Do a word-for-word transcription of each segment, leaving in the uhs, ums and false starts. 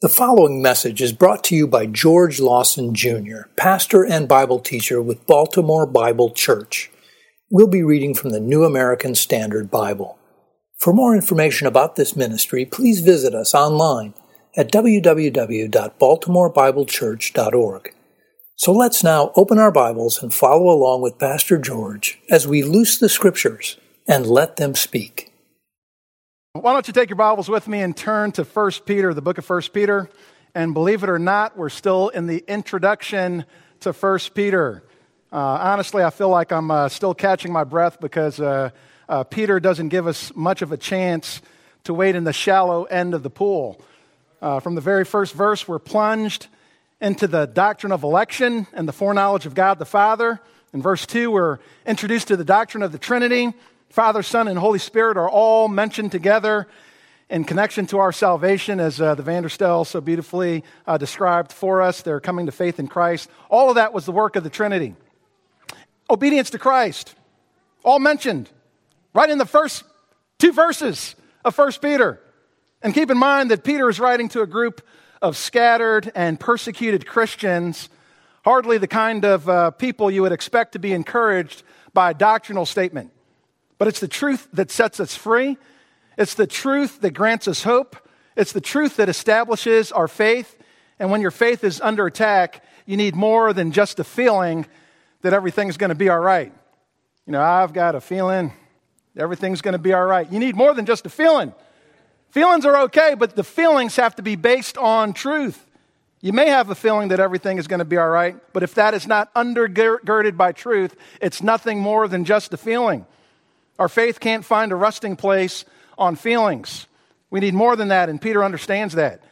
The following message is brought to you by George Lawson, Junior, pastor and Bible teacher with Baltimore Bible Church. We'll be reading from the New American Standard Bible. For more information about this ministry, please visit us online at w w w dot baltimore bible church dot org. So let's now open our Bibles and follow along with Pastor George as we loose the Scriptures and let them speak. Why don't you take your Bibles with me and turn to First Peter, the book of First Peter. And believe it or not, we're still in the introduction to First Peter. Uh, honestly, I feel like I'm uh, still catching my breath because uh, uh, Peter doesn't give us much of a chance to wade in the shallow end of the pool. Uh, from the very first verse, we're plunged into the doctrine of election and the foreknowledge of God the Father. In verse two, we're introduced to the doctrine of the Trinity. Father, Son, and Holy Spirit are all mentioned together in connection to our salvation, as uh, the Vanderstels so beautifully uh, described for us. They're coming to faith in Christ. All of that was the work of the Trinity. Obedience to Christ, all mentioned right in the first two verses of First Peter. And keep in mind that Peter is writing to a group of scattered and persecuted Christians, hardly the kind of uh, people you would expect to be encouraged by a doctrinal statement. But it's the truth that sets us free. It's the truth that grants us hope. It's the truth that establishes our faith. And when your faith is under attack, you need more than just a feeling that everything's going to be all right. You know, I've got a feeling everything's going to be all right. You need more than just a feeling. Feelings are okay, but the feelings have to be based on truth. You may have a feeling that everything is going to be all right, but if that is not undergirded by truth, it's nothing more than just a feeling. Our faith can't find a resting place on feelings. We need more than that, and Peter understands that.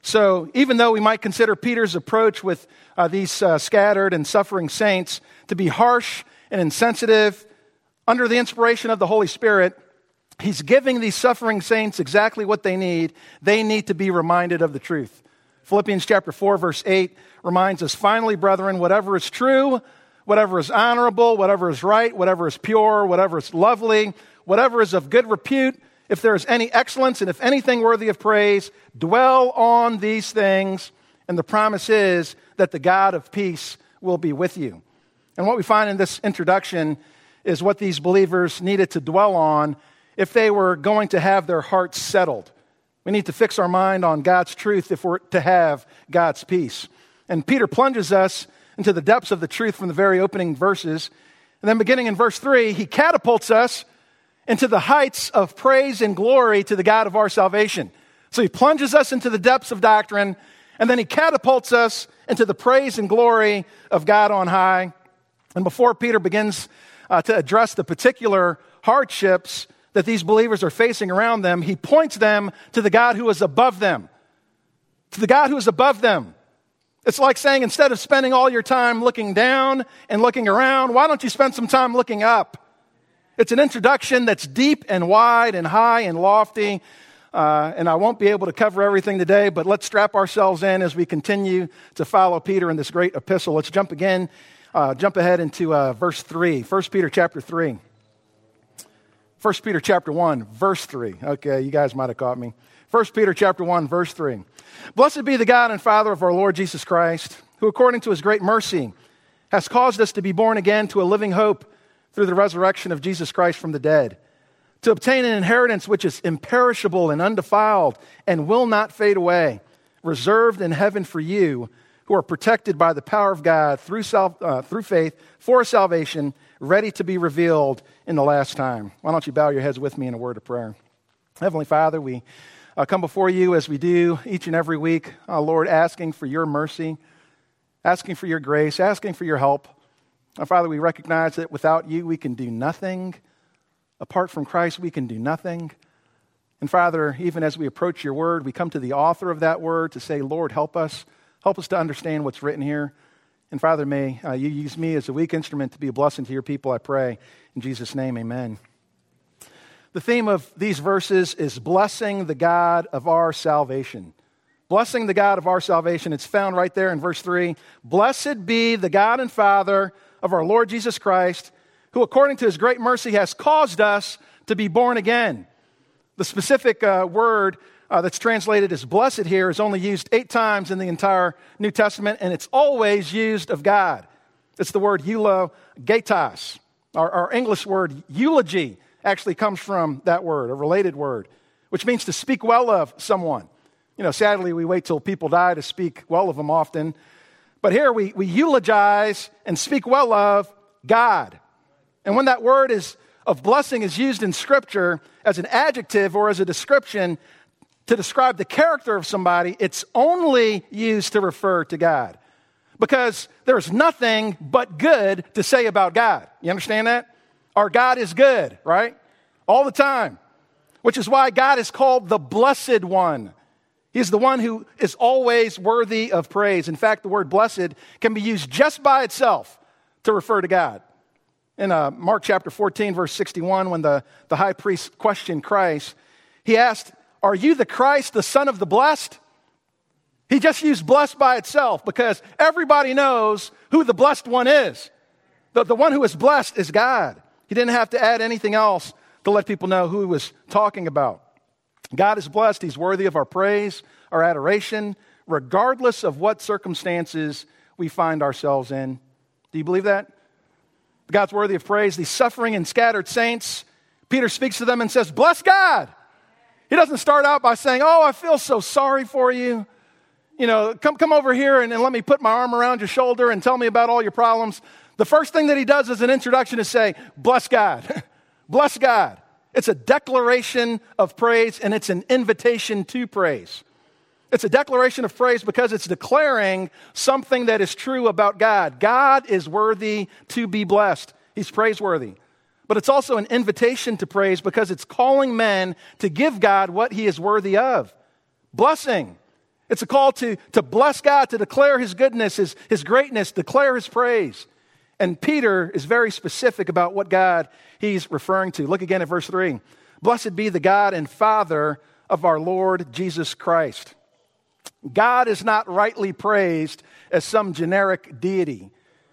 So even though we might consider Peter's approach with uh, these uh, scattered and suffering saints to be harsh and insensitive, under the inspiration of the Holy Spirit, he's giving these suffering saints exactly what they need. They need to be reminded of the truth. Philippians chapter four, verse eight reminds us, finally, brethren, whatever is true, whatever is honorable, whatever is right, whatever is pure, whatever is lovely, whatever is of good repute, if there is any excellence and if anything worthy of praise, dwell on these things. And the promise is that the God of peace will be with you. And what we find in this introduction is what these believers needed to dwell on if they were going to have their hearts settled. We need to fix our mind on God's truth if we're to have God's peace. And Peter plunges us into the depths of the truth from the very opening verses. And then beginning in verse three, he catapults us into the heights of praise and glory to the God of our salvation. So he plunges us into the depths of doctrine, and then he catapults us into the praise and glory of God on high. And before Peter begins uh, to address the particular hardships that these believers are facing around them, he points them to the God who is above them. To the God who is above them. It's like saying, instead of spending all your time looking down and looking around, why don't you spend some time looking up? It's an introduction that's deep and wide and high and lofty. Uh, and I won't be able to cover everything today, but let's strap ourselves in as we continue to follow Peter in this great epistle. Let's jump again, uh, jump ahead into uh, verse three, First Peter chapter three. First Peter chapter one, verse three. Okay, you guys might have caught me. First Peter chapter one, verse three. Blessed be the God and Father of our Lord Jesus Christ, who according to his great mercy has caused us to be born again to a living hope through the resurrection of Jesus Christ from the dead, to obtain an inheritance which is imperishable and undefiled and will not fade away, reserved in heaven for you, who are protected by the power of God through, self, uh, through faith for salvation, ready to be revealed in the last time. Why don't you bow your heads with me in a word of prayer? Heavenly Father, we uh, come before you as we do each and every week, uh, Lord, asking for your mercy, asking for your grace, asking for your help. Uh, Father, we recognize that without you we can do nothing. Apart from Christ, we can do nothing. And Father, even as we approach your word, we come to the author of that word to say, Lord, help us. Help us to understand what's written here. And Father, may uh, you use me as a weak instrument to be a blessing to your people, I pray. In Jesus' name, amen. The theme of these verses is blessing the God of our salvation. Blessing the God of our salvation. It's found right there in verse three. Blessed be the God and Father of our Lord Jesus Christ, who according to his great mercy has caused us to be born again. The specific uh, word uh, that's translated as blessed here is only used eight times in the entire New Testament, and it's always used of God. It's the word eulogetos. Our, our English word eulogy actually comes from that word, a related word, which means to speak well of someone. You know, sadly, we wait till people die to speak well of them often. But here we, we eulogize and speak well of God. And when that word is of blessing is used in Scripture as an adjective or as a description to describe the character of somebody, it's only used to refer to God. Because there's nothing but good to say about God. You understand that? Our God is good, right? All the time. Which is why God is called the Blessed One. He's the one who is always worthy of praise. In fact, the word blessed can be used just by itself to refer to God. In uh, Mark chapter fourteen, verse sixty-one, when the, the high priest questioned Christ, he asked, "Are you the Christ, the Son of the Blessed?" He just used blessed by itself because everybody knows who the blessed one is. The, the one who is blessed is God. He didn't have to add anything else to let people know who he was talking about. God is blessed. He's worthy of our praise, our adoration, regardless of what circumstances we find ourselves in. Do you believe that? God's worthy of praise. These suffering and scattered saints, Peter speaks to them and says, "Bless God." He doesn't start out by saying, "Oh, I feel so sorry for you. You know, come, come over here and, and let me put my arm around your shoulder and tell me about all your problems." The first thing that he does as an introduction is say, "Bless God." Bless God. It's a declaration of praise, and it's an invitation to praise. It's a declaration of praise because it's declaring something that is true about God. God is worthy to be blessed. He's praiseworthy. But it's also an invitation to praise because it's calling men to give God what he is worthy of. Blessing. It's a call to, to bless God, to declare his goodness, his, his greatness, declare his praise. And Peter is very specific about what God he's referring to. Look again at verse three. "Blessed be the God and Father of our Lord Jesus Christ." God is not rightly praised as some generic deity.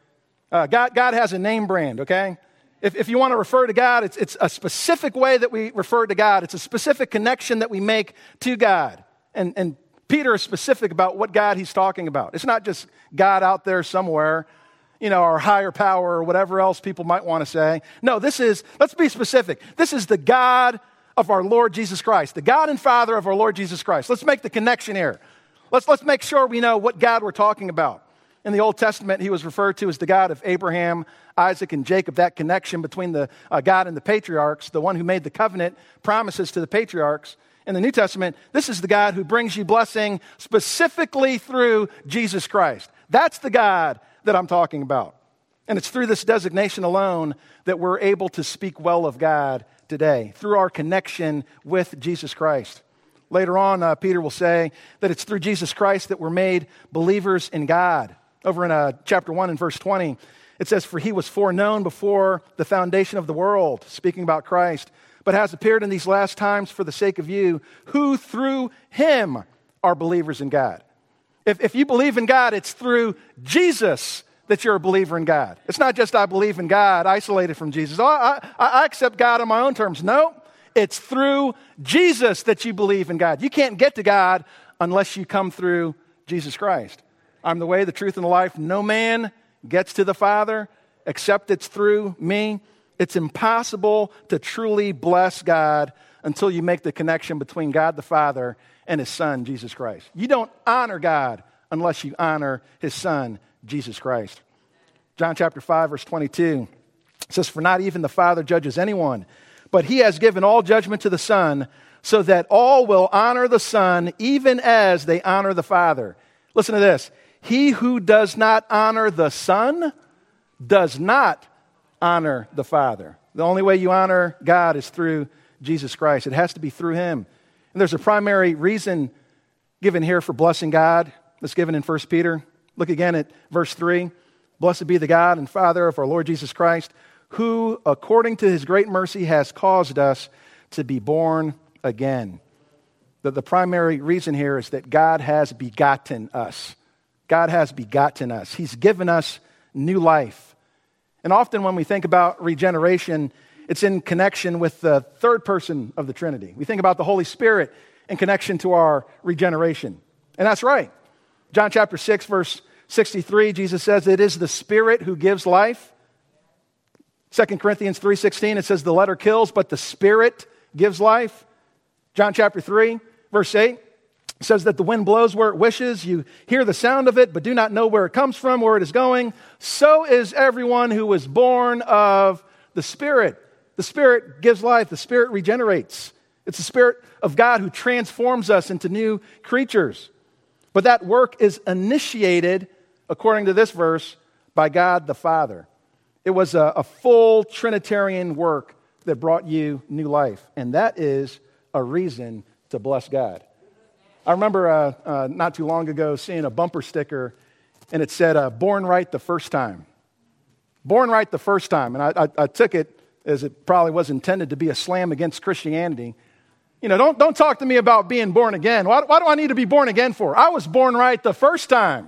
Uh, God, God has a name brand, okay? If, if you want to refer to God, it's, it's a specific way that we refer to God. It's a specific connection that we make to God. And, and Peter is specific about what God he's talking about. It's not just God out there somewhere, you know, or higher power or whatever else people might want to say. No, this is, let's be specific. This is the God of our Lord Jesus Christ, the God and Father of our Lord Jesus Christ. Let's make the connection here. Let's, let's make sure we know what God we're talking about. In the Old Testament, he was referred to as the God of Abraham, Isaac, and Jacob, that connection between the uh, God and the patriarchs, the one who made the covenant promises to the patriarchs. In the New Testament, this is the God who brings you blessing specifically through Jesus Christ. That's the God that I'm talking about. And it's through this designation alone that we're able to speak well of God today, through our connection with Jesus Christ. Later on, uh, Peter will say that it's through Jesus Christ that we're made believers in God. Over in uh, chapter one and verse twenty, it says, "For he was foreknown before the foundation of the world," speaking about Christ, "but has appeared in these last times for the sake of you, who through him are believers in God." If, if you believe in God, it's through Jesus that you're a believer in God. It's not just I believe in God isolated from Jesus. Oh, I, I, I accept God on my own terms. No, it's through Jesus that you believe in God. You can't get to God unless you come through Jesus Christ. "I'm the way, the truth, and the life. No man gets to the Father except it's through me." It's impossible to truly bless God until you make the connection between God the Father and his Son, Jesus Christ. You don't honor God unless you honor his Son, Jesus Christ. John chapter five, verse twenty-two says, "For not even the Father judges anyone, but he has given all judgment to the Son, so that all will honor the Son, even as they honor the Father." Listen to this. "He who does not honor the Son does not honor the Father." The only way you honor God is through Jesus Christ. It has to be through him. And there's a primary reason given here for blessing God that's given in First Peter. Look again at verse three. "Blessed be the God and Father of our Lord Jesus Christ, who according to his great mercy has caused us to be born again." The, the primary reason here is that God has begotten us. God has begotten us. He's given us new life. And often when we think about regeneration, it's in connection with the third person of the Trinity. We think about the Holy Spirit, in connection to our regeneration. And that's right. John chapter six, verse sixty-three, Jesus says, it is the Spirit who gives life. Second Corinthians three sixteen, it says the letter kills, but the Spirit gives life. John chapter three, verse eight, says that the wind blows where it wishes. You hear the sound of it, but do not know where it comes from, where it is going. So is everyone who was born of the Spirit. The Spirit gives life. The Spirit regenerates. It's the Spirit of God who transforms us into new creatures. But that work is initiated, according to this verse, by God the Father. It was a, a full Trinitarian work that brought you new life. And that is a reason to bless God. I remember uh, uh, not too long ago seeing a bumper sticker, and it said, uh, born right the first time. Born right the first time. And I, I, I took it as it probably was intended to be a slam against Christianity. You know, don't, don't talk to me about being born again. Why, why do I need to be born again for? I was born right the first time.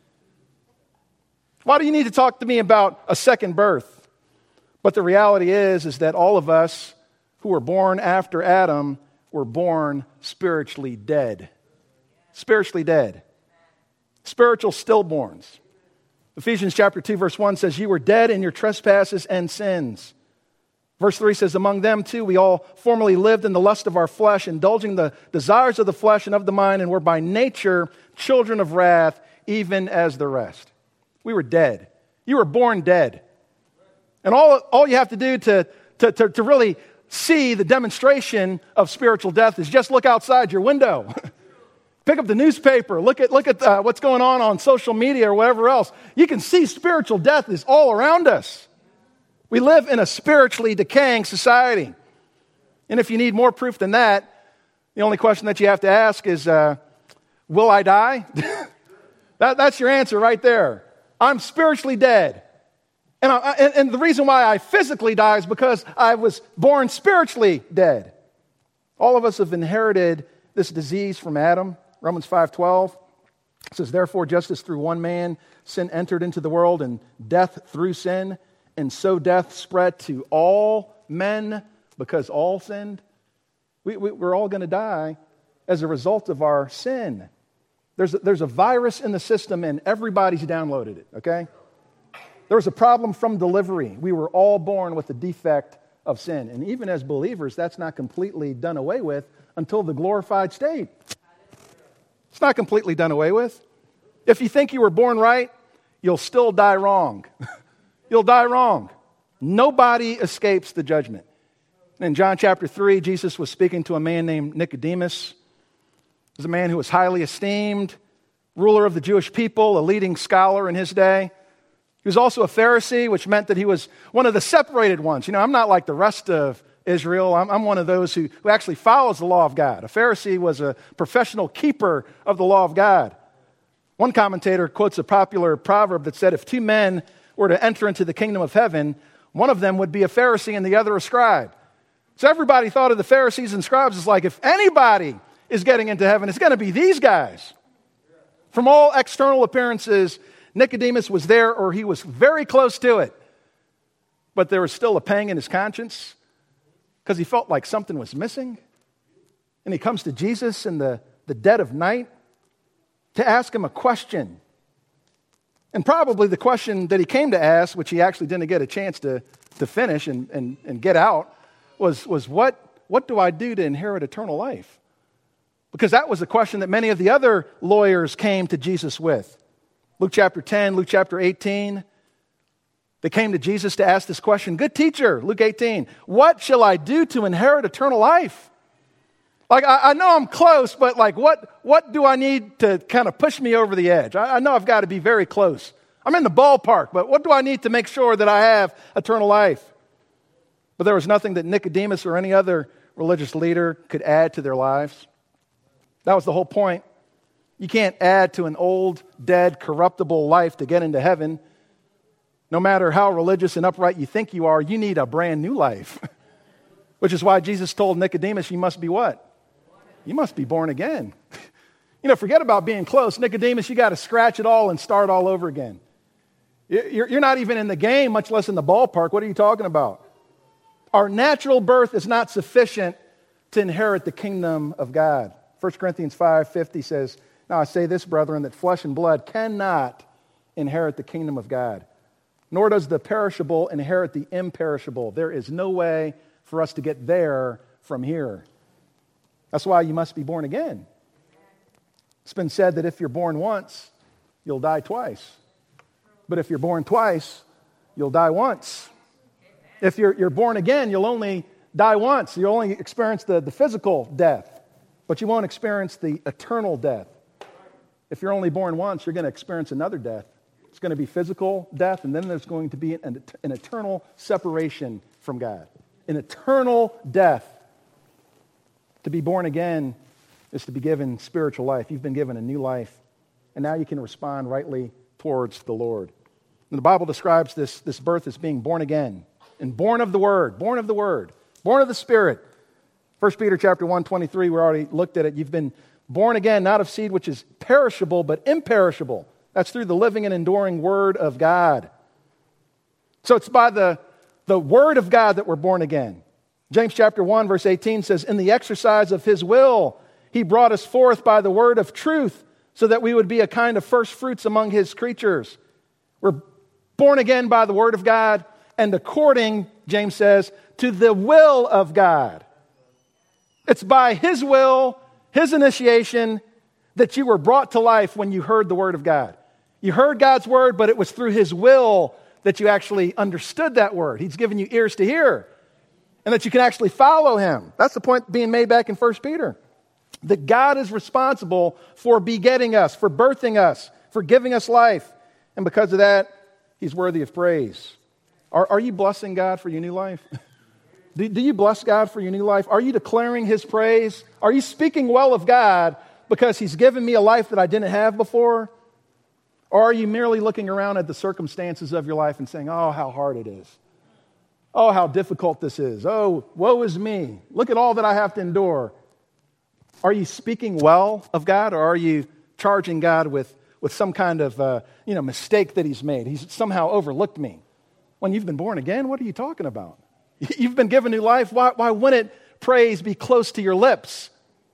Why do you need to talk to me about a second birth? But the reality is, is that all of us who were born after Adam were born spiritually dead. Spiritually dead. Spiritual stillborns. Ephesians chapter two, verse one says, you were dead in your trespasses and sins. Verse three says, among them too, we all formerly lived in the lust of our flesh, indulging the desires of the flesh and of the mind, and were by nature children of wrath, even as the rest. We were dead. You were born dead. And all, all you have to do to, to, to, to really see the demonstration of spiritual death is just look outside your window. Pick up the newspaper, look at, look at uh, what's going on on social media or whatever else. You can see spiritual death is all around us. We live in a spiritually decaying society. And if you need more proof than that, the only question that you have to ask is, uh, will I die? that, that's your answer right there. I'm spiritually dead. And, I, and, and the reason why I physically die is because I was born spiritually dead. All of us have inherited this disease from Adam. Romans five twelve says, therefore, just as through one man sin entered into the world, and death through sin, and so death spread to all men because all sinned. We, we, we're all going to die as a result of our sin. There's a, there's a virus in the system and everybody's downloaded it, okay? There was a problem from delivery. We were all born with a defect of sin. And even as believers, that's not completely done away with until the glorified state. It's not completely done away with. If you think you were born right, you'll still die wrong. You'll die wrong. Nobody escapes the judgment. In John chapter three, Jesus was speaking to a man named Nicodemus. He was a man who was highly esteemed, ruler of the Jewish people, a leading scholar in his day. He was also a Pharisee, which meant that he was one of the separated ones. You know, I'm not like the rest of Israel. I'm, I'm one of those who, who actually follows the law of God. A Pharisee was a professional keeper of the law of God. One commentator quotes a popular proverb that said, if two men were to enter into the kingdom of heaven, one of them would be a Pharisee and the other a scribe. So everybody thought of the Pharisees and scribes as like, if anybody is getting into heaven, it's going to be these guys. From all external appearances, Nicodemus was there, or he was very close to it. But there was still a pang in his conscience because he felt like something was missing. And he comes to Jesus in the, the dead of night to ask him a question. And probably the question that he came to ask, which he actually didn't get a chance to, to finish and, and, and get out, was, was what, what do I do to inherit eternal life? Because that was the question that many of the other lawyers came to Jesus with. Luke chapter ten, Luke chapter eighteen, they came to Jesus to ask this question. Good teacher, Luke eighteen, what shall I do to inherit eternal life? Like, I, I know I'm close, but like, what, what do I need to kind of push me over the edge? I, I know I've got to be very close. I'm in the ballpark, but what do I need to make sure that I have eternal life? But there was nothing that Nicodemus or any other religious leader could add to their lives. That was the whole point. You can't add to an old, dead, corruptible life to get into heaven. No matter how religious and upright you think you are, you need a brand new life. Which is why Jesus told Nicodemus, you must be what? You must be born again. You know, forget about being close. Nicodemus, you got to scratch it all and start all over again. You're not even in the game, much less in the ballpark. What are you talking about? Our natural birth is not sufficient to inherit the kingdom of God. First Corinthians five fifty says, "Now I say this, brethren, that flesh and blood cannot inherit the kingdom of God, nor does the perishable inherit the imperishable." There is no way for us to get there from here. That's why you must be born again. It's been said that if you're born once, you'll die twice. But if you're born twice, you'll die once. If you're, you're born again, you'll only die once. You'll only experience the, the physical death, but you won't experience the eternal death. If you're only born once, you're going to experience another death. It's going to be physical death, and then there's going to be an, an eternal separation from God. An eternal death. To be born again is to be given spiritual life. You've been given a new life, and now you can respond rightly towards the Lord. And the Bible describes this, this birth as being born again, and born of the Word, born of the Word, born of the Spirit. First Peter chapter one twenty-three, we already looked at it. You've been born again, not of seed which is perishable, but imperishable. That's through the living and enduring Word of God. So it's by the, the Word of God that we're born again. James chapter one, verse eighteen says, "In the exercise of His will, He brought us forth by the word of truth, so that we would be a kind of first fruits among His creatures." We're born again by the word of God, and according, James says, to the will of God. It's by His will, His initiation, that you were brought to life when you heard the word of God. You heard God's word, but it was through His will that you actually understood that word. He's given you ears to hear, and that you can actually follow Him. That's the point being made back in First Peter. That God is responsible for begetting us, for birthing us, for giving us life. And because of that, He's worthy of praise. Are, are you blessing God for your new life? do, do you bless God for your new life? Are you declaring His praise? Are you speaking well of God because He's given me a life that I didn't have before? Or are you merely looking around at the circumstances of your life and saying, "Oh, how hard it is. Oh, how difficult this is. Oh, woe is me. Look at all that I have to endure." Are you speaking well of God, or are you charging God with, with some kind of uh, you know mistake that He's made? He's somehow overlooked me. When you've been born again, what are you talking about? You've been given new life. Why, why wouldn't praise be close to your lips?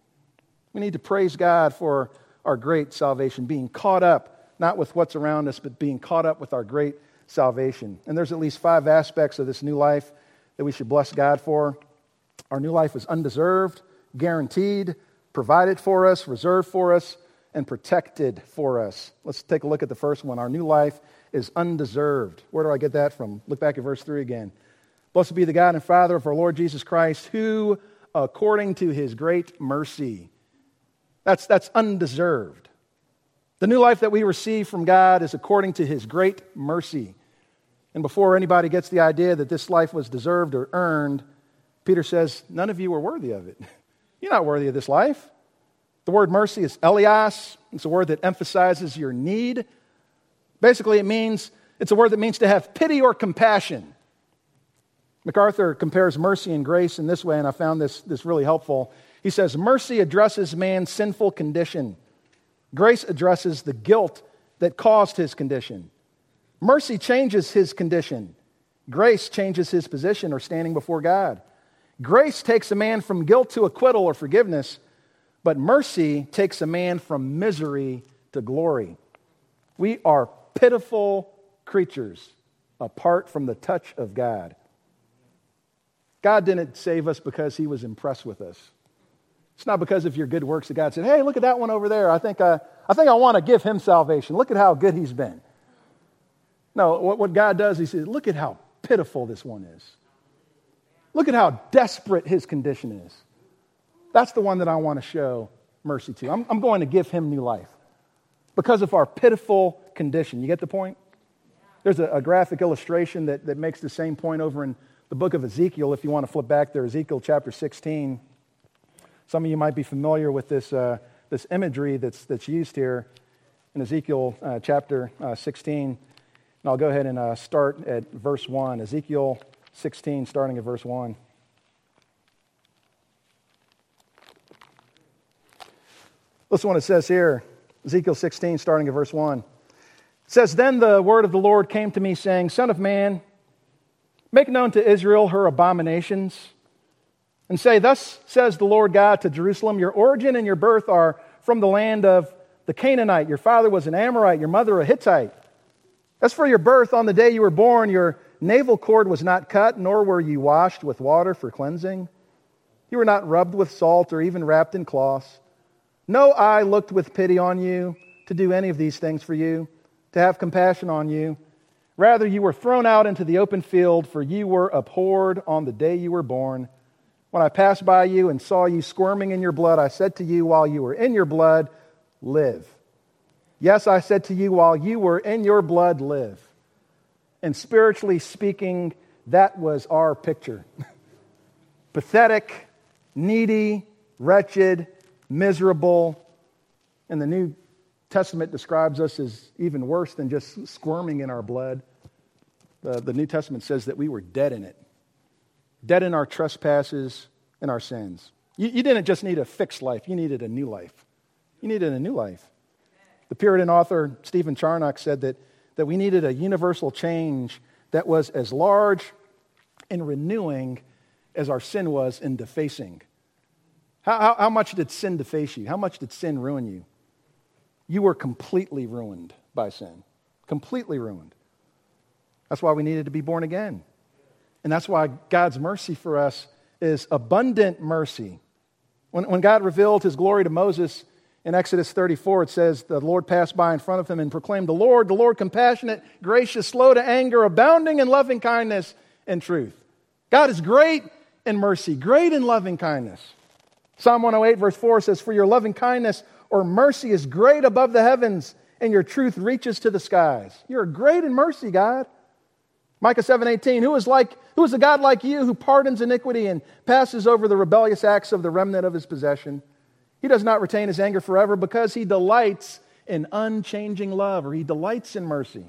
We need to praise God for our great salvation, being caught up, not with what's around us, but being caught up with our great salvation. And there's at least five aspects of this new life that we should bless God for. Our new life is undeserved, guaranteed, provided for us, reserved for us, and protected for us. Let's take a look at the first one. Our new life is undeserved. Where do I get that from? Look back at verse three again. "Blessed be the God and Father of our Lord Jesus Christ, who, according to His great mercy," that's, that's undeserved. The new life that we receive from God is according to His great mercy. And before anybody gets the idea that this life was deserved or earned, Peter says, none of you are worthy of it. You're not worthy of this life. The word mercy is elias. It's a word that emphasizes your need. Basically, it means, it's a word that means to have pity or compassion. MacArthur compares mercy and grace in this way, and I found this, this really helpful. He says, mercy addresses man's sinful condition. Grace addresses the guilt that caused his condition. Mercy changes his condition. Grace changes his position or standing before God. Grace takes a man from guilt to acquittal or forgiveness, but mercy takes a man from misery to glory. We are pitiful creatures apart from the touch of God. God didn't save us because He was impressed with us. It's not because of your good works that God said, "Hey, look at that one over there. I think I, I think I want to give him salvation. Look at how good he's been." No, what, what God does, He says, "Look at how pitiful this one is. Look at how desperate his condition is. That's the one that I want to show mercy to. I'm, I'm going to give him new life because of our pitiful condition." You get the point? There's a, a graphic illustration that, that makes the same point over in the book of Ezekiel. If you want to flip back there, Ezekiel chapter sixteen. Some of you might be familiar with this, uh, this imagery that's, that's used here in Ezekiel uh, chapter uh, sixteen. And I'll go ahead and uh, start at verse one. Ezekiel sixteen, starting at verse one. Listen to what it says here. Ezekiel sixteen, starting at verse one. It says, "Then the word of the Lord came to me, saying, Son of man, make known to Israel her abominations, and say, thus says the Lord God to Jerusalem, your origin and your birth are from the land of the Canaanite. Your father was an Amorite, your mother a Hittite. As for your birth, on the day you were born, your navel cord was not cut, nor were you washed with water for cleansing. You were not rubbed with salt or even wrapped in cloths. No eye looked with pity on you to do any of these things for you, to have compassion on you. Rather, you were thrown out into the open field, for you were abhorred on the day you were born. When I passed by you and saw you squirming in your blood, I said to you while you were in your blood, live. Yes, I said to you while you were in your blood, live. And spiritually speaking, that was our picture. Pathetic, needy, wretched, miserable. And the New Testament describes us as even worse than just squirming in our blood. The, the New Testament says that we were dead in it. Dead in our trespasses and our sins. You, you didn't just need a fixed life. You needed a new life. You needed a new life. The Puritan author Stephen Charnock said that, that we needed a universal change that was as large and renewing as our sin was in defacing. How, how, how much did sin deface you? How much did sin ruin you? You were completely ruined by sin. Completely ruined. That's why we needed to be born again. And that's why God's mercy for us is abundant mercy. When, when God revealed his glory to Moses in Exodus thirty-four, it says, the Lord passed by in front of him and proclaimed, the Lord, the Lord, compassionate, gracious, slow to anger, abounding in loving kindness and truth. God is great in mercy, great in loving kindness. Psalm one oh eight verse four says, for your loving kindness or mercy is great above the heavens, and your truth reaches to the skies. You're great in mercy, God. Micah seven eighteen, who is like, who is a God like you who pardons iniquity and passes over the rebellious acts of the remnant of his possession? He does not retain his anger forever because he delights in unchanging love, or he delights in mercy.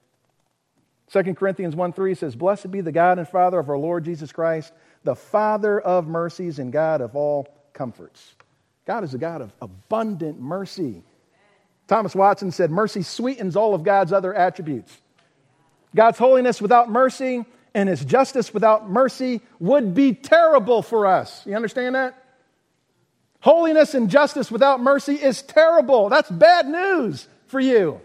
Second Corinthians one three says, blessed be the God and Father of our Lord Jesus Christ, the Father of mercies and God of all comforts. God is a God of abundant mercy. Thomas Watson said, mercy sweetens all of God's other attributes. God's holiness without mercy and his justice without mercy would be terrible for us. You understand that? Holiness and justice without mercy is terrible. That's bad news for you.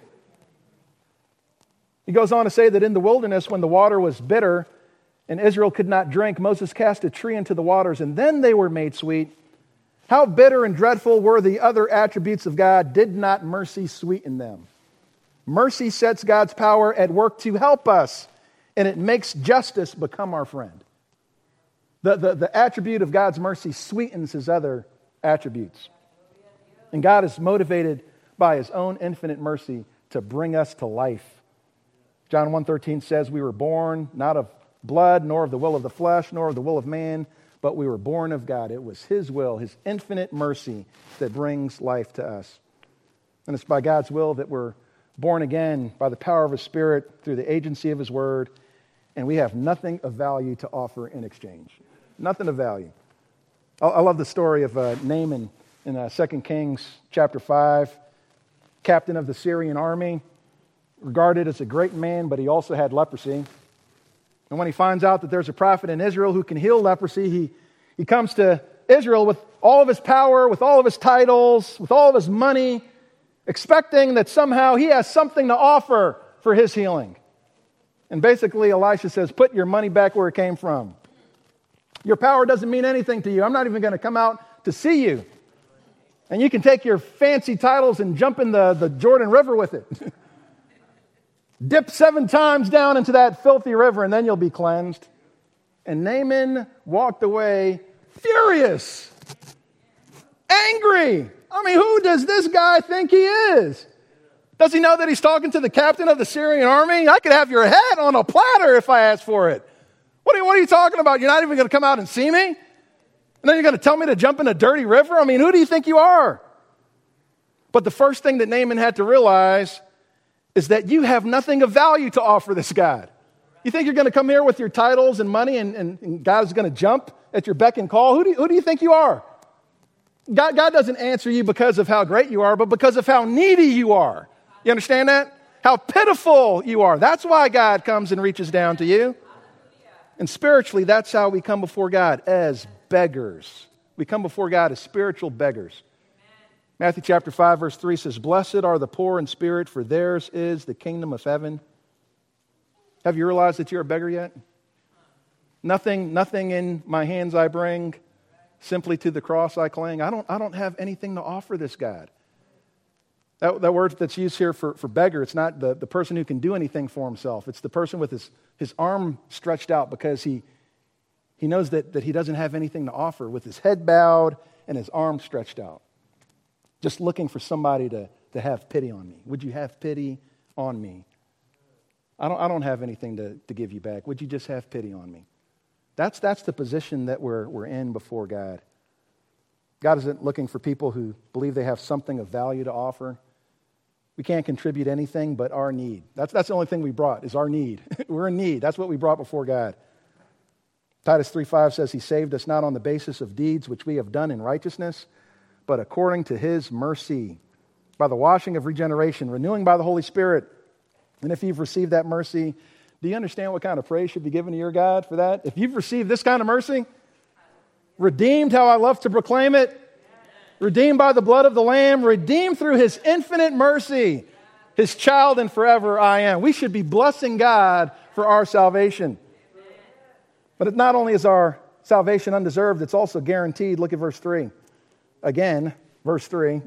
He goes on to say that in the wilderness, when the water was bitter and Israel could not drink, Moses cast a tree into the waters, and then they were made sweet. How bitter and dreadful were the other attributes of God, did not mercy sweeten them? Mercy sets God's power at work to help us, and it makes justice become our friend. The, the, the attribute of God's mercy sweetens his other attributes. And God is motivated by his own infinite mercy to bring us to life. John one thirteen says, we were born not of blood, nor of the will of the flesh, nor of the will of man, but we were born of God. It was his will, his infinite mercy that brings life to us. And it's by God's will that we're born again by the power of his Spirit through the agency of his word, and we have nothing of value to offer in exchange. Nothing of value. I love the story of uh, Naaman in uh, Second Kings chapter five, captain of the Syrian army, regarded as a great man, but he also had leprosy. And when he finds out that there's a prophet in Israel who can heal leprosy, he, he comes to Israel with all of his power, with all of his titles, with all of his money, expecting that somehow he has something to offer for his healing. And basically, Elisha says, put your money back where it came from. Your power doesn't mean anything to you. I'm not even going to come out to see you. And you can take your fancy titles and jump in the, the Jordan River with it. Dip seven times down into that filthy river, and then you'll be cleansed. And Naaman walked away furious, angry. I mean, who does this guy think he is? Does he know that he's talking to the captain of the Syrian army? I could have your head on a platter if I asked for it. What are you, what are you talking about? You're not even going to come out and see me? And then you're going to tell me to jump in a dirty river? I mean, who do you think you are? But the first thing that Naaman had to realize is that you have nothing of value to offer this God. You think you're going to come here with your titles and money and, and, and God is going to jump at your beck and call? Who do you, who do you think you are? God, God doesn't answer you because of how great you are, but because of how needy you are. You understand that? How pitiful you are. That's why God comes and reaches down to you. And spiritually, that's how we come before God, as beggars. We come before God as spiritual beggars. Matthew chapter five, verse three says, "Blessed are the poor in spirit, for theirs is the kingdom of heaven." Have you realized that you're a beggar yet? Nothing, nothing in my hands I bring, simply to the cross I cling. I don't, I don't have anything to offer this God. That, that word that's used here for, for beggar, it's not the, the person who can do anything for himself. It's the person with his, his arm stretched out because he, he knows that, that he doesn't have anything to offer, with his head bowed and his arm stretched out. Just looking for somebody to, to have pity on me. Would you have pity on me? I don't, I don't have anything to, to give you back. Would you just have pity on me? That's, that's the position that we're, we're in before God. God isn't looking for people who believe they have something of value to offer. We can't contribute anything but our need. That's, that's the only thing we brought, is our need. We're in need. That's what we brought before God. Titus three five says, "He saved us not on the basis of deeds which we have done in righteousness, but according to His mercy, by the washing of regeneration, renewing by the Holy Spirit." And if you've received that mercy, do you understand what kind of praise should be given to your God for that? If you've received this kind of mercy, redeemed, how I love to proclaim it, redeemed by the blood of the Lamb, redeemed through His infinite mercy, His child and forever I am. We should be blessing God for our salvation. But it not only is our salvation undeserved, it's also guaranteed. Look at verse three. Again, verse three.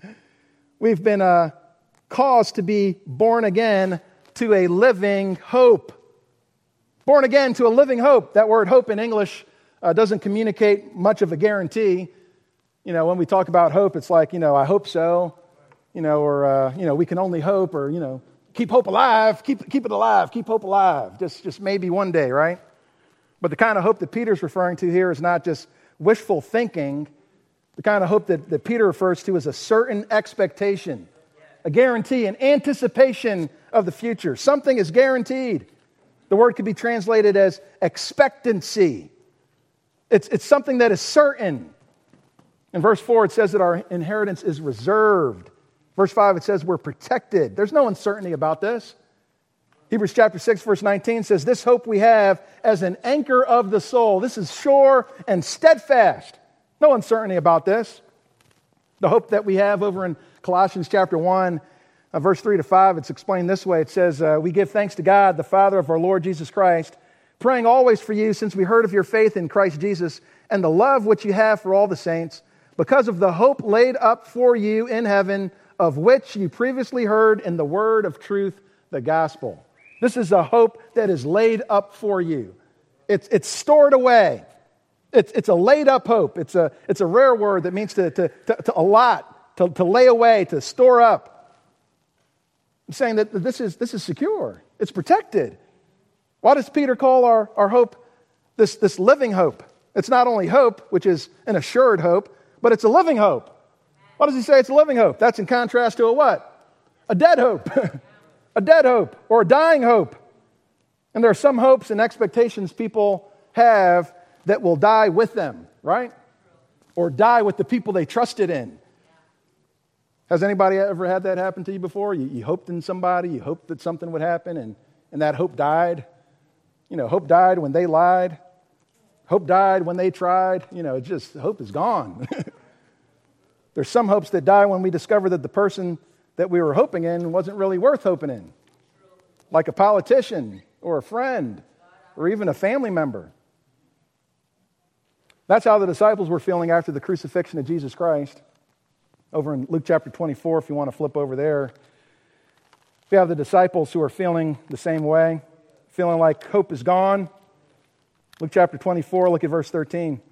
We've been uh, caused to be born again to a living hope. Born again to a living hope. That word hope in English uh, doesn't communicate much of a guarantee. You know, when we talk about hope, it's like, you know, I hope so, you know, or, uh, you know, we can only hope, or, you know, keep hope alive, keep keep it alive, keep hope alive. Just, just maybe one day, right? But the kind of hope that Peter's referring to here is not just wishful thinking. The kind of hope that, that Peter refers to is a certain expectation, a guarantee, an anticipation of the future. Something is guaranteed. The word could be translated as expectancy. It's, it's something that is certain. In verse four, it says that our inheritance is reserved. Verse five, it says we're protected. There's no uncertainty about this. Hebrews chapter six, verse nineteen says, "This hope we have as an anchor of the soul." This is sure and steadfast. No uncertainty about this. The hope that we have over in Colossians chapter one, uh, verse three to five, it's explained this way. It says, uh, "We give thanks to God, the Father of our Lord Jesus Christ, praying always for you, since we heard of your faith in Christ Jesus and the love which you have for all the saints, because of the hope laid up for you in heaven, of which you previously heard in the word of truth, the gospel." This is a hope that is laid up for you. It's, it's stored away. It's, it's a laid up hope. It's a, it's a rare word that means to, to, to, to allot, to, to lay away, to store up. I'm saying that this is, this is secure. It's protected. Why does Peter call our, our hope this, this living hope? It's not only hope, which is an assured hope, but it's a living hope. Why does he say it's a living hope? That's in contrast to a what? A dead hope. A dead hope or a dying hope. And there are some hopes and expectations people have that will die with them, right? Or die with the people they trusted in. Has anybody ever had that happen to you before? You, you hoped in somebody, you hoped that something would happen, and, and that hope died. You know, hope died when they lied. Hope died when they tried. You know, just hope is gone. There's some hopes that die when we discover that the person that we were hoping in wasn't really worth hoping in. Like a politician or a friend or even a family member. That's how the disciples were feeling after the crucifixion of Jesus Christ. Over in Luke chapter twenty-four, if you want to flip over there. We have the disciples who are feeling the same way, feeling like hope is gone. Luke chapter twenty-four, look at verse thirteen.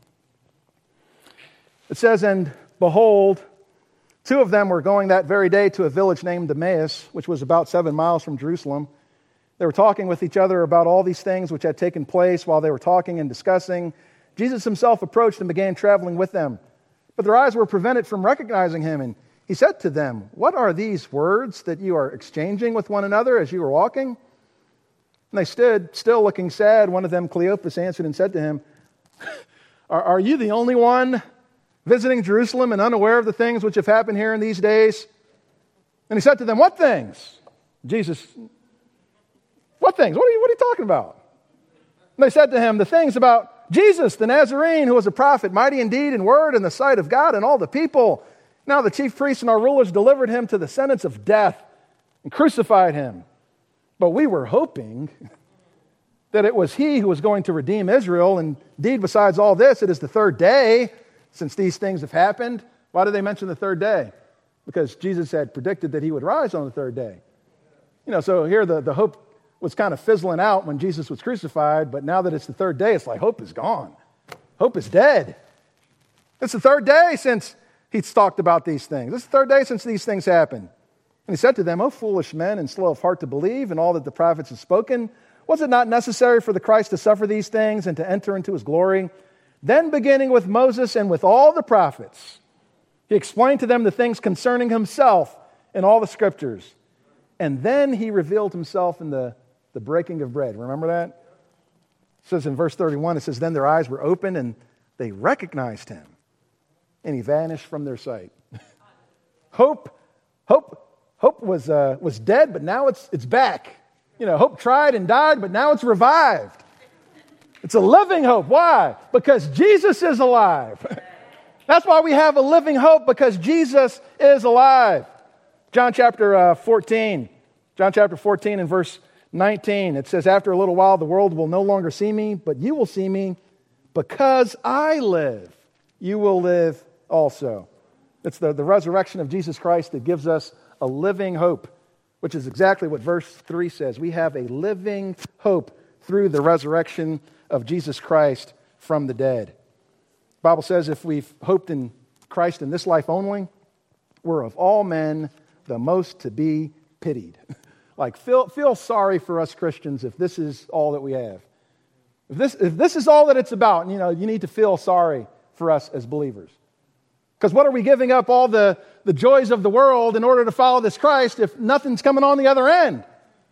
It says, "And behold, two of them were going that very day to a village named Emmaus, which was about seven miles from Jerusalem. They were talking with each other about all these things which had taken place. While they were talking and discussing, Jesus himself approached and began traveling with them. But their eyes were prevented from recognizing him. And he said to them, 'What are these words that you are exchanging with one another as you were walking?' And they stood, still looking sad. One of them, Cleopas, answered and said to him, are, are you the only one visiting Jerusalem and unaware of the things which have happened here in these days?" And he said to them, "What things?" Jesus, "What things? What are you, what are you talking about?" And they said to him, "The things about Jesus, the Nazarene, who was a prophet, mighty in deed and word in the sight of God and all the people. Now the chief priests and our rulers delivered him to the sentence of death and crucified him. But we were hoping that it was he who was going to redeem Israel. And indeed, besides all this, it is the third day since these things have happened. Why did they mention the third day? Because Jesus had predicted that he would rise on the third day. You know, so here the, the hope was kind of fizzling out when Jesus was crucified, but now that it's the third day, it's like hope is gone. Hope is dead. It's the third day since he's talked about these things. It's the third day since these things happened. And he said to them, O foolish men and slow of heart to believe in all that the prophets have spoken, was it not necessary for the Christ to suffer these things and to enter into his glory? Then beginning with Moses and with all the prophets, he explained to them the things concerning himself in all the scriptures. And then he revealed himself in the, the breaking of bread. Remember that? It says in verse thirty-one, it says, then their eyes were opened and they recognized him. And he vanished from their sight. Hope, hope, hope was uh, was dead, but now it's it's back. You know, hope tried and died, but now it's revived. It's a living hope. Why? Because Jesus is alive. That's why we have a living hope, because Jesus is alive. John chapter uh, fourteen. John chapter fourteen and verse nineteen. It says, after a little while, the world will no longer see me, but you will see me. Because I live, you will live also. It's the, the resurrection of Jesus Christ that gives us a living hope, which is exactly what verse three says. We have a living hope through the resurrection of Jesus Christ from the dead. The Bible says if we've hoped in Christ in this life only, we're of all men the most to be pitied. Like, feel, feel sorry for us Christians if this is all that we have. If this, if this is all that it's about, you know, you need to feel sorry for us as believers. Because what are we giving up all the, the joys of the world in order to follow this Christ if nothing's coming on the other end?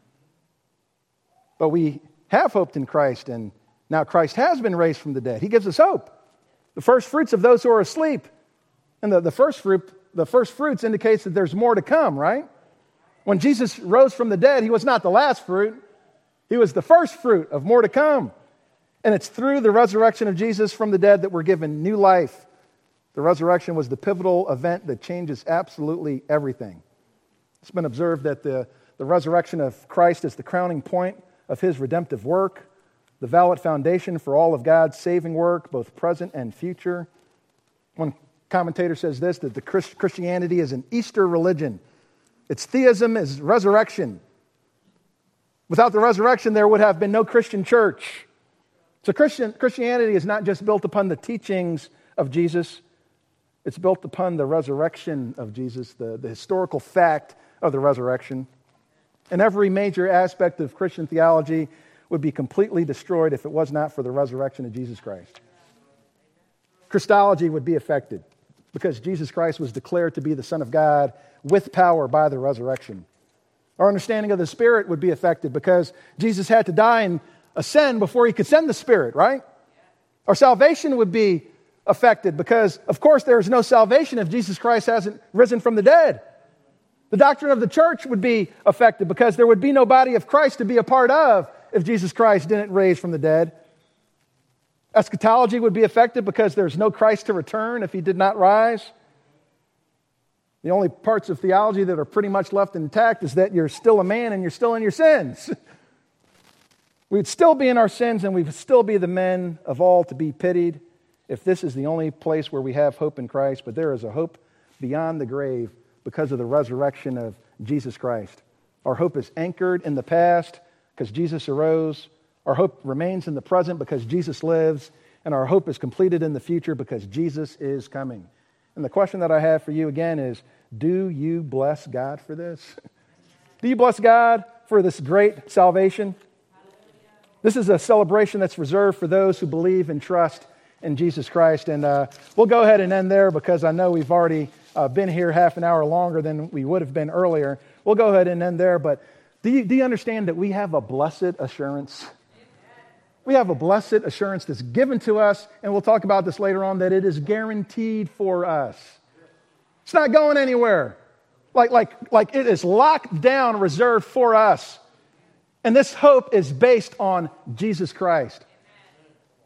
But we have hoped in Christ, and now Christ has been raised from the dead. He gives us hope. The first fruits of those who are asleep. And the, the first fruit, the first fruits indicates that there's more to come, right? When Jesus rose from the dead, he was not the last fruit. He was the first fruit of more to come. And it's through the resurrection of Jesus from the dead that we're given new life. The resurrection was the pivotal event that changes absolutely everything. It's been observed that the, the resurrection of Christ is the crowning point of his redemptive work, the valid foundation for all of God's saving work, both present and future. One commentator says this, that the Christ, Christianity is an Easter religion. Its theism is resurrection. Without the resurrection, there would have been no Christian church. So Christian, Christianity is not just built upon the teachings of Jesus. It's built upon the resurrection of Jesus, the, the historical fact of the resurrection. And every major aspect of Christian theology would be completely destroyed if it was not for the resurrection of Jesus Christ. Christology would be affected because Jesus Christ was declared to be the Son of God with power by the resurrection. Our understanding of the Spirit would be affected because Jesus had to die and ascend before he could send the Spirit, right? Our salvation would be affected because, of course, there is no salvation if Jesus Christ hasn't risen from the dead. The doctrine of the church would be affected because there would be no body of Christ to be a part of if Jesus Christ didn't raise from the dead. Eschatology would be affected because there's no Christ to return if he did not rise. The only parts of theology that are pretty much left intact is that you're still a man and you're still in your sins. We'd still be in our sins and we'd still be the men of all to be pitied if this is the only place where we have hope in Christ. But there is a hope beyond the grave because of the resurrection of Jesus Christ. Our hope is anchored in the past because Jesus arose. Our hope remains in the present because Jesus lives. And our hope is completed in the future because Jesus is coming. And the question that I have for you again is, do you bless God for this? Do you bless God for this great salvation? This is a celebration that's reserved for those who believe and trust in Jesus Christ. And uh, we'll go ahead and end there because I know we've already uh, been here half an hour longer than we would have been earlier. We'll go ahead and end there. But do you, do you understand that we have a blessed assurance? We have a blessed assurance that's given to us, and we'll talk about this later on, that it is guaranteed for us. It's not going anywhere. Like, like, like it is locked down, reserved for us. And this hope is based on Jesus Christ.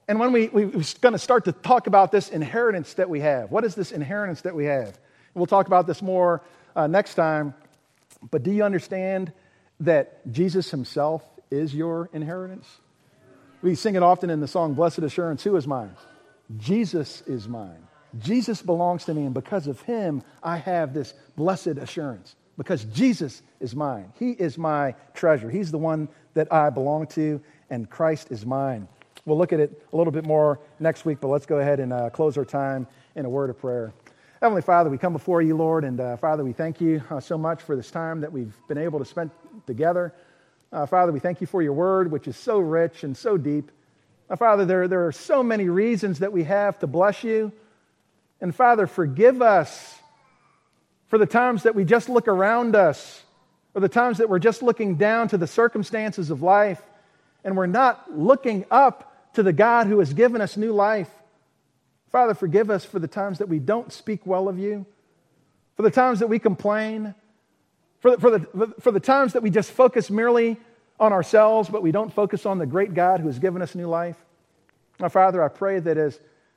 And when we, we, we're going to start to talk about this inheritance that we have. What is this inheritance that we have? We'll talk about this more uh, next time. But do you understand that Jesus himself is your inheritance? We sing it often in the song, Blessed Assurance, who is mine? Jesus is mine. Jesus belongs to me, and because of him, I have this blessed assurance. Because Jesus is mine. He is my treasure. He's the one that I belong to, and Christ is mine. We'll look at it a little bit more next week, but let's go ahead and uh, close our time in a word of prayer. Heavenly Father, we come before you, Lord, and uh, Father, we thank you uh, so much for this time that we've been able to spend together. Uh, Father, we thank you for your word, which is so rich and so deep. Uh, Father, there, there are so many reasons that we have to bless you. And Father, forgive us for the times that we just look around us, or the times that we're just looking down to the circumstances of life, and we're not looking up to the God who has given us new life. Father, forgive us for the times that we don't speak well of you, for the times that we complain, for the, for the, for the times that we just focus merely on ourselves, but we don't focus on the great God who has given us new life. Now, Father, I pray that as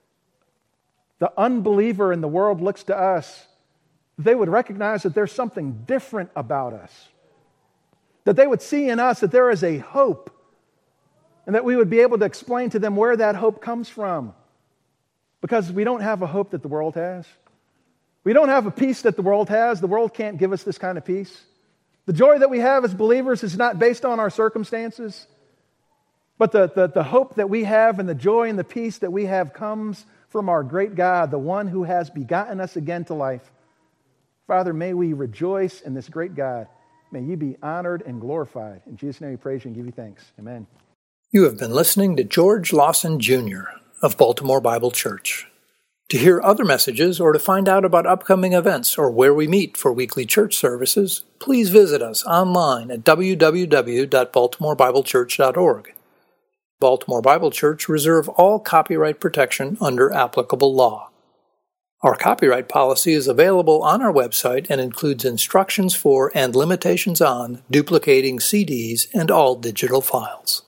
the unbeliever in the world looks to us, they would recognize that there's something different about us, that they would see in us that there is a hope, and that we would be able to explain to them where that hope comes from. Because we don't have a hope that the world has. We don't have a peace that the world has. The world can't give us this kind of peace. The joy that we have as believers is not based on our circumstances. But the, the, the hope that we have and the joy and the peace that we have comes from our great God, the one who has begotten us again to life. Father, may we rejoice in this great God. May you be honored and glorified. In Jesus' name we praise you and give you thanks. Amen. You have been listening to George Lawson Junior of Baltimore Bible Church. To hear other messages or to find out about upcoming events or where we meet for weekly church services, please visit us online at w w w dot baltimore bible church dot org. Baltimore Bible Church reserve all copyright protection under applicable law. Our copyright policy is available on our website and includes instructions for and limitations on duplicating C Ds and all digital files.